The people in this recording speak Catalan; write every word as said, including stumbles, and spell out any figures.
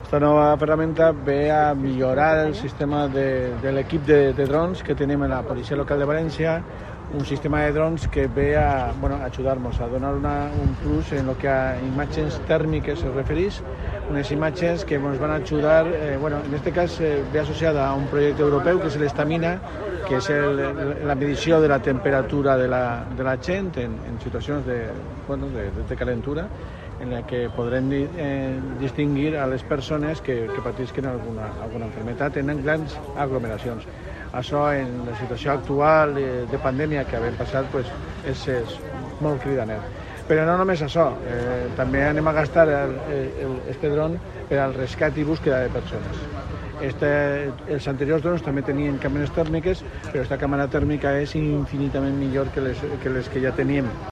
Esta nova ferramenta ve a millorar el sistema de, de l'equip de, de drons que tenim en la Policia Local de València, un sistema de drons que ve a bueno, ajudar-nos a donar una, un plus en lo que a imatges tèrmiques se referís, unes imatges que ens van ajudar, eh, bueno, en este cas eh, ve associada a un projecte europeu que és l'Estamina, que és el, la medició de la temperatura de la, de la gent en, en situacions de, bueno, de, de calentura, en la que podrem eh, distingir a les persones que, que patisquen alguna, alguna enfermedad en grans aglomeracions. Això, en la situació actual de, de pandèmia que hem passat, pues, és, és molt cridaner. Però no només això, eh, també anem a gastar el, el, este dron per al rescat i búsqueda de persones. Este, els anteriors drons també tenien càmeres tèrmiques, però aquesta càmera tèrmica és infinitament millor que les que, les que ja teníem.